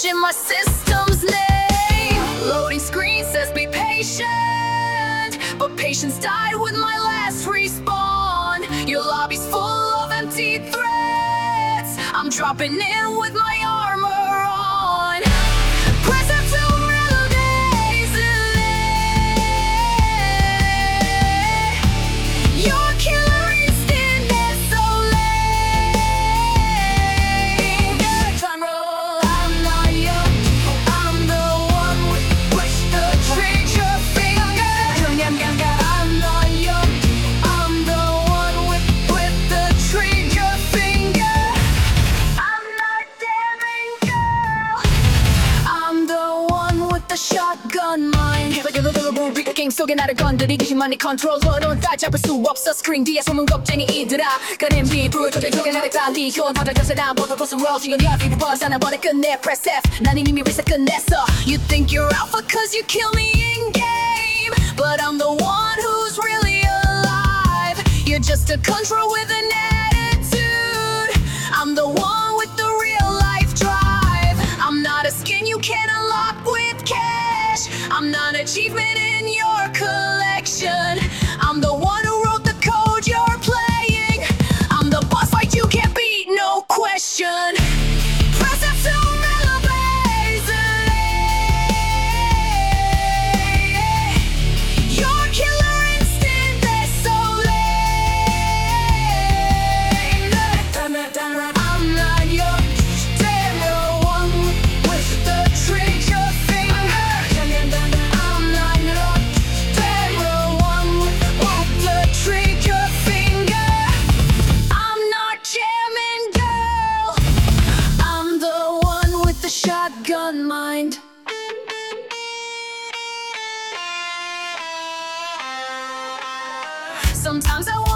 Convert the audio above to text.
in my system's name. Loading screen says be patient, but patience died with my last respawn. Your lobby's full of empty threats. I'm dropping in with my armor on. Press F2 melodies. Your killer instinct is so lame. Time roll. I'm not you. I'm the one with push the trigger finger. I'm not you. I'm the one with the trigger finger. I'm not damning girl. I'm the one with the shotgun mind. 계속해서 우리 게임 속에 나를 건드리기만 해 컨트롤러는 따잡을 수 없어. 스크린 뒤에 숨은 겁쟁이 이들아. 그림 비불 조절 속에 나를 달리 현 화장실에 난 보던 곳은 world 지금 야 비부 버스나 버려 끝내 press F. 나는 이미 reset 끝냈어. You think you're alpha cause you kill me in game, but I'm the one who's really alive. You're just a control with an attitude. I'm the one with the real life drive. I'm not a skin you can unlock with cash. I'm not an achievement in your collection. I'm the one who wrote the code you're playing. I'm the boss fight you can't beat, no question. Press F2 melodies. Your killer instinct is so lame. I'm not your stereo one with the trigger finger. I'm not your stereo one with the trigger finger. I'm not jamming girl. I'm the one with the shotgun mind. Sometimes I